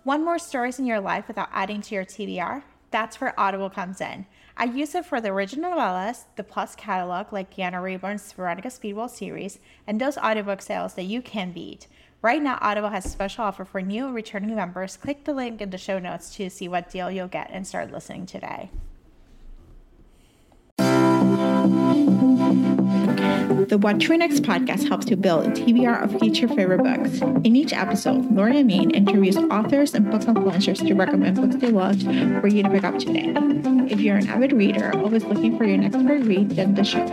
Want more stories in your life without adding to your TBR? That's where Audible comes in. I use it for the original novellas, the Plus catalog like Deanna Rayburn's Veronica Speedwell series, and those audiobook sales that you can beat. Right now, Audible has a special offer for new and returning members. Click the link in the show notes to see what deal you'll get and start listening today. The What to Read Next podcast helps you build a TBR of future favorite books. In each episode, Lori and Maine interviews authors and book influencers to recommend books they loved for you to pick up today. If you're an avid reader, always looking for your next great read, then the show.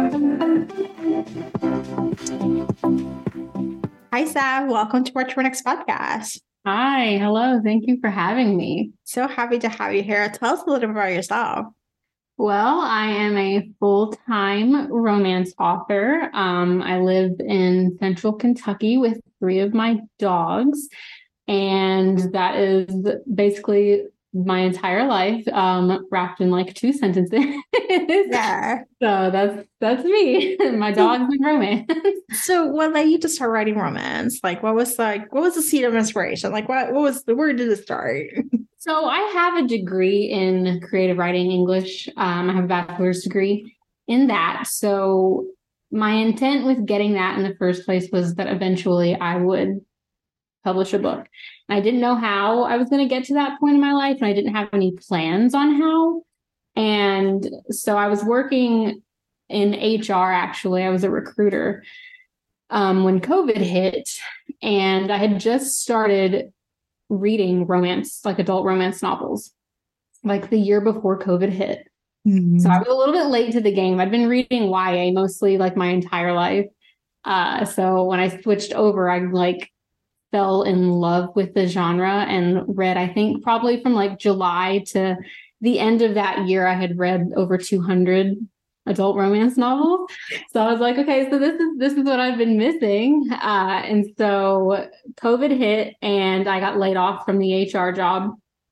Hi, Sam. Welcome to What to Read Next podcast. Hi, hello. Thank you for having me. So happy to have you here. Tell us a little bit about yourself. Well, I am a full-time romance author. I live in central Kentucky with 3 of my dogs, and that is basically my entire life, wrapped in like 2 sentences. Yeah. So that's me, my dogs and romance. So what led you to start writing romance? What was the seed of inspiration? Where did it start? So I have a degree in creative writing English. I have a bachelor's degree in that. So my intent with getting that in the first place was that eventually I would publish a book. And I didn't know how I was going to get to that point in my life, and I didn't have any plans on how. And so I was working in HR, actually. I was a recruiter when COVID hit, and I had just started reading romance, like adult romance novels, like the year before COVID hit. Mm-hmm. So I was a little bit late to the game. I'd been reading YA mostly like my entire life. So when I switched over, I fell in love with the genre and read, I think probably from like July to the end of that year, I had read over 200 adult romance novels. So I was like, okay, so this is what I've been missing. And so COVID hit and I got laid off from the HR job.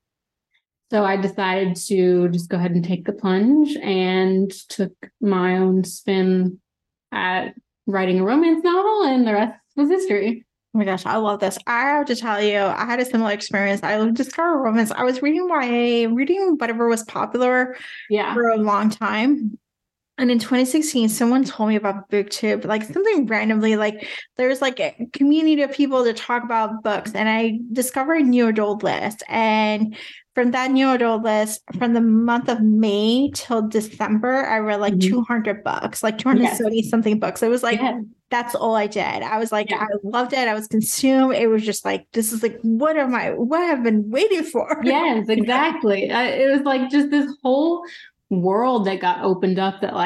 So I decided to just go ahead and take the plunge and took my own spin at writing a romance novel, and the rest was history. Oh my gosh, I love this. I have to tell you, I had a similar experience. I discovered romance. I was reading YA, reading whatever was popular for a long time. And in 2016, someone told me about BookTube, something randomly, there's a community of people to talk about books. And I discovered a new adult list. And from that new adult list, from the month of May till December, I read 200 books, 270 something books. It was that's all I did. I was I loved it. I was consumed. It was just this is what I've been waiting for. Yes, exactly. It was just this whole world that got opened up that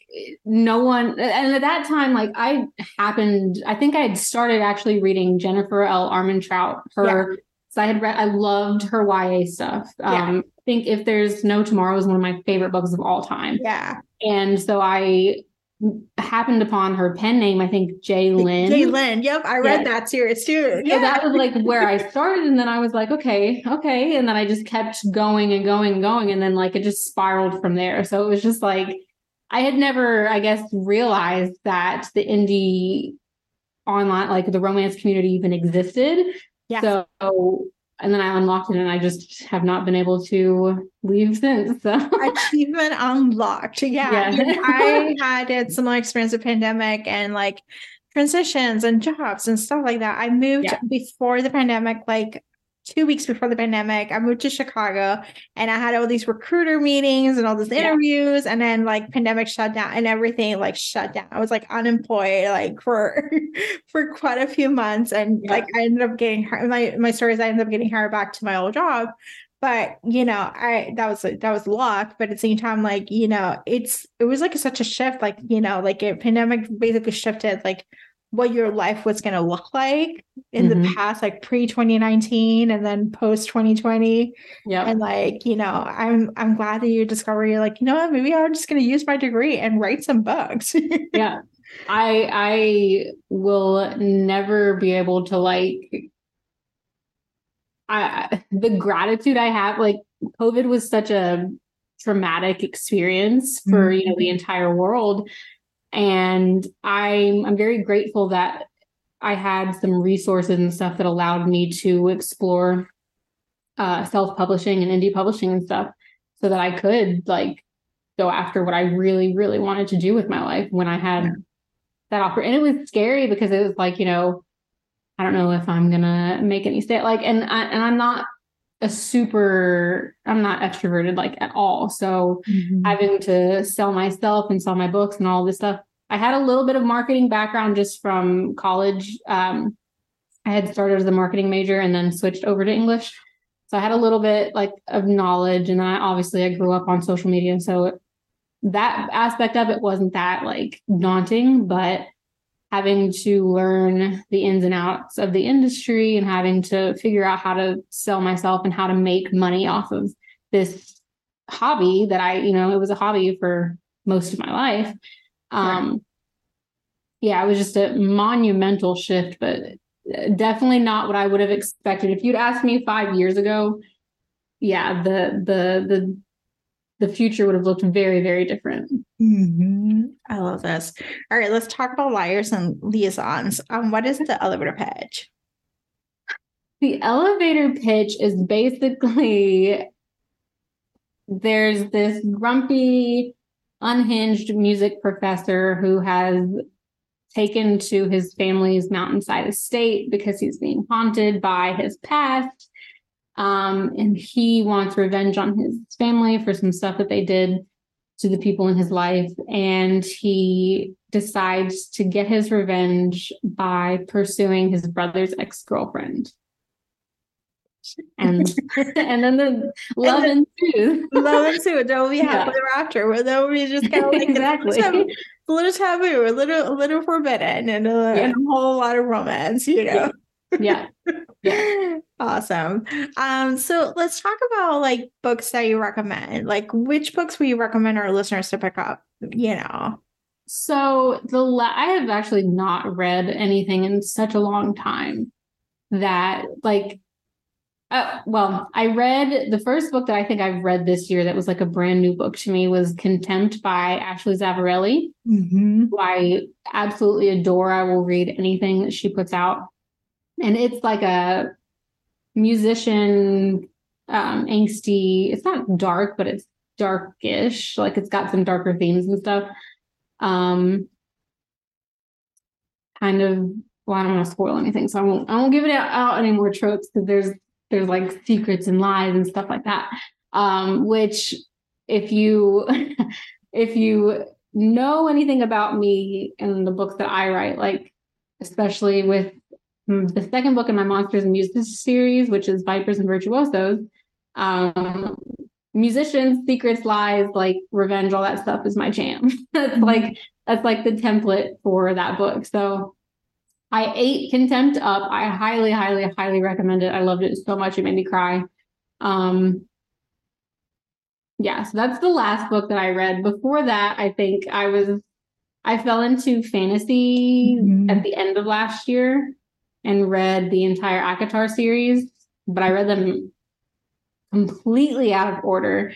no one, and at that time I think I had started actually reading Jennifer L. Armentrout, so I loved her YA stuff. I think If There's No Tomorrow is one of my favorite books of all time. And so I happened upon her pen name, I think J. Lynn. Yep, I read that series too. So that was where I started, and then I was okay, and then I just kept going and going and going, and then it just spiraled from there. So it was just I had never, I guess, realized that the indie online, the romance community even existed. So and then I unlocked it, and I just have not been able to leave since. So. Achievement unlocked. I had a similar experience with pandemic and transitions and jobs and stuff like that. I moved before the pandemic, 2 weeks before the pandemic. I moved to Chicago, and I had all these recruiter meetings and all these interviews, and then pandemic shut down and everything shut down. I was unemployed for quite a few months, and I ended up getting my stories. I ended up getting hired back to my old job, but that was luck. But at the same time, it was such a shift. A pandemic basically shifted what your life was going to look like in the past, pre-2019 and then post-2020. And I'm glad that you discovered, you're you know what, maybe I'm just going to use my degree and write some books. I will never be able to the gratitude I have, COVID was such a traumatic experience for, the entire world. And I'm very grateful that I had some resources and stuff that allowed me to explore self-publishing and indie publishing and stuff so that I could like go after what I really, really wanted to do with my life when I had that offer. And it was scary because it was like, I don't know if I'm gonna make any like, and I'm not I'm not extroverted like at all. So having to sell myself and sell my books and all this stuff, I had a little bit of marketing background just from college. I had started as a marketing major and then switched over to English. So I had a little bit like of knowledge, and then I grew up on social media. So that aspect of it wasn't that like daunting, but having to learn the ins and outs of the industry and having to figure out how to sell myself and how to make money off of this hobby that it was a hobby for most of my life. Yeah, it was just a monumental shift, but definitely not what I would have expected. If you'd asked me 5 years ago, yeah, the future would have looked very, very different. I love this. All right, let's talk about liars and liaisons. What is the elevator pitch? The elevator pitch is basically there's this grumpy, unhinged music professor who has taken to his family's mountainside estate because he's being haunted by his past. And he wants revenge on his family for some stuff that they did to the people in his life. And he decides to get his revenge by pursuing his brother's ex-girlfriend. And then the love ensues. Love ensues. There will be happily after, where there will be just kind of like exactly. a little taboo, a little forbidden, and a whole lot of romance, Yeah. Awesome. So let's talk about like books that you recommend. Like, which books will you recommend our listeners to pick up? So I have actually not read anything in such a long time that like. I read the first book that I think I've read this year that was like a brand new book to me was Contempt by Ashley Zavarelli, who I absolutely adore. I will read anything that she puts out. And it's like a musician, angsty. It's not dark, but it's darkish. Like it's got some darker themes and stuff. Kind of. Well, I don't want to spoil anything, so I won't give it out any more tropes because there's like secrets and lies and stuff like that. Which if you know anything about me and the books that I write, like especially with the second book in my Monsters and Musicians series, which is Vipers and Virtuosos, musicians, secrets, lies, like revenge, all that stuff is my jam. That's like the template for that book. So I ate Contempt up. I highly, highly, highly recommend it. I loved it so much. It made me cry. So that's the last book that I read. Before that, I think I fell into fantasy at the end of last year and read the entire ACOTAR series, but I read them completely out of order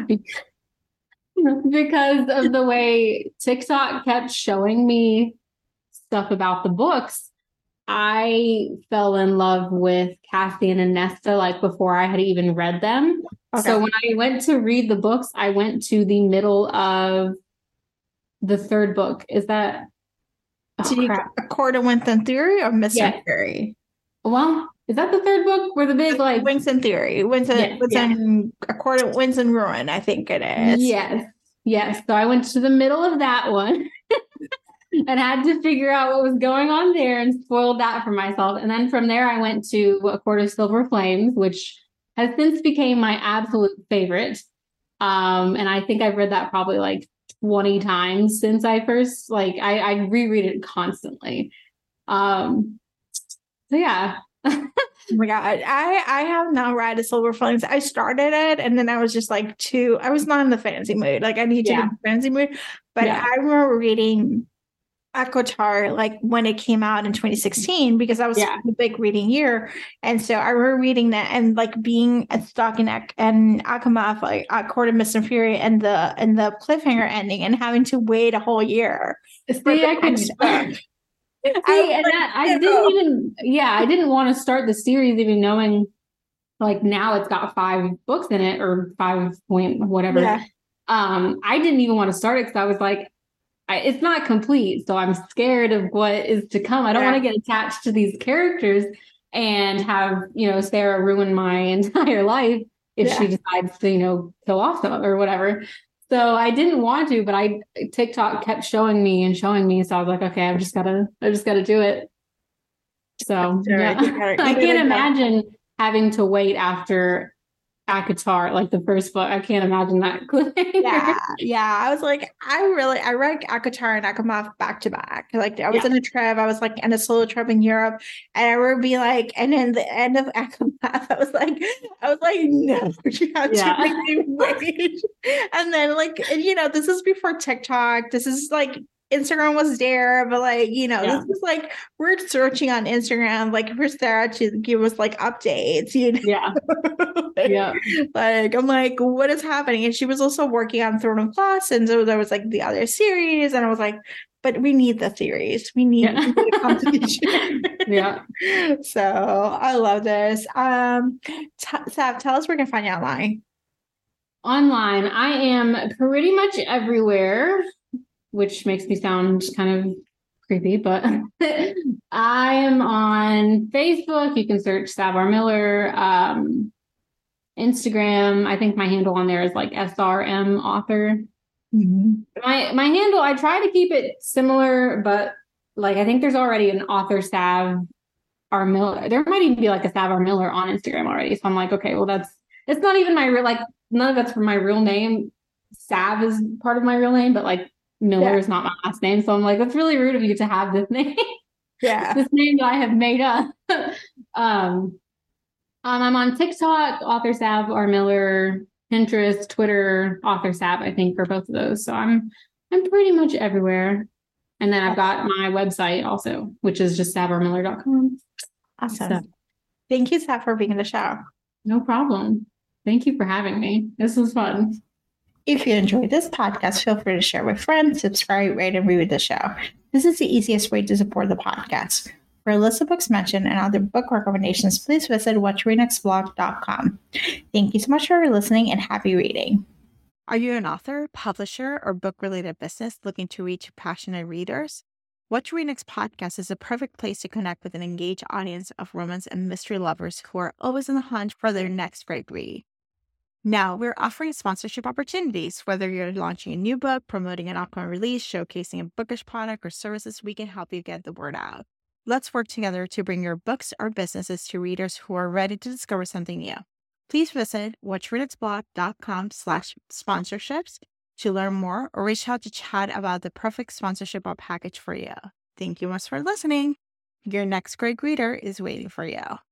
because of the way TikTok kept showing me stuff about the books. I fell in love with Cassian and Nesta like before I had even read them. Okay. So when I went to read the books, I went to the middle of the third book. Is that A Court of Winds and Fury or Mist and Fury? Well, is that the third book where the big like Winds and Fury? A Court of Winds and Ruin, I think it is. Yes. So I went to the middle of that one. And had to figure out what was going on there and spoiled that for myself. And then from there, I went to A Court of Silver Flames, which has since became my absolute favorite. And I think I've read that probably like 20 times since I first, I reread it constantly. So yeah. Oh my God. I have not read A Silver Flames. I started it and then I was just like I was not in the fantasy mood. Like I need to get in the fantasy mood. But I remember reading ACOTAR like when it came out in 2016 because I was a big reading year, and so I remember reading that and like being stuck in and ACOMAF like at Court of Mist and Fury and the cliffhanger ending and having to wait a whole year. I didn't want to start the series even knowing like now it's got 5 books in it, or 5 point whatever. Yeah. I didn't even want to start it because I was like, it's not complete, so I'm scared of what is to come. I don't want to get attached to these characters and have, Sarah ruin my entire life if she decides to, kill off them or whatever. So I didn't want to, but TikTok kept showing me. So I was like, okay, I just gotta do it. So yeah. I can't imagine having to wait after ACOTAR, like the first book. I can't imagine that. Yeah. I was like, I read ACOTAR and ACOMAF back to back. Like I was in a trip, I was like in a solo trip in Europe, and I would be like, and then the end of ACOMAF, I was like, no, you have to make me wait. And then this is before TikTok. This is like Instagram was there, but this was like we're searching on Instagram, like for Sarah to give us like updates, Yeah. Like I'm like, what is happening? And she was also working on Throne of Glass, and so there was like the other series, and I was like, but we need the series. We need the competition. So I love this. Sav, tell us where we can find you online. Online, I am pretty much everywhere, which makes me sound kind of creepy, but I am on Facebook. You can search Sav R. Miller. Instagram, I think my handle on there is like SRM author. Mm-hmm. My handle, I try to keep it similar, but like I think there's already an author Sav R. Miller. There might even be like a Sav R. Miller on Instagram already. So I'm like, okay, well it's not even my real, like none of that's for my real name. Sav is part of my real name, but like Miller is not my last name. So I'm like, that's really rude of you to have this name. This name that I have made up. I'm on TikTok, author Sav R. Miller, Pinterest, Twitter, author Sav, I think, for both of those. So I'm pretty much everywhere. And then I've got my website also, which is just savrmiller.com. Awesome. So, thank you, Sav, for being in the show. No problem. Thank you for having me. This was fun. If you enjoyed this podcast, feel free to share with friends, subscribe, rate, and review the show. This is the easiest way to support the podcast. For a list of books mentioned and other book recommendations, please visit whattoreadnextblog.com. Thank you so much for listening and happy reading. Are you an author, publisher, or book-related business looking to reach passionate readers? What to Read Next podcast is a perfect place to connect with an engaged audience of romance and mystery lovers who are always on the hunt for their next great read. Now, we're offering sponsorship opportunities. Whether you're launching a new book, promoting an upcoming release, showcasing a bookish product or services, we can help you get the word out. Let's work together to bring your books or businesses to readers who are ready to discover something new. Please visit whattoreadnextblog.com/sponsorships to learn more or reach out to chat about the perfect sponsorship or package for you. Thank you much for listening. Your next great reader is waiting for you.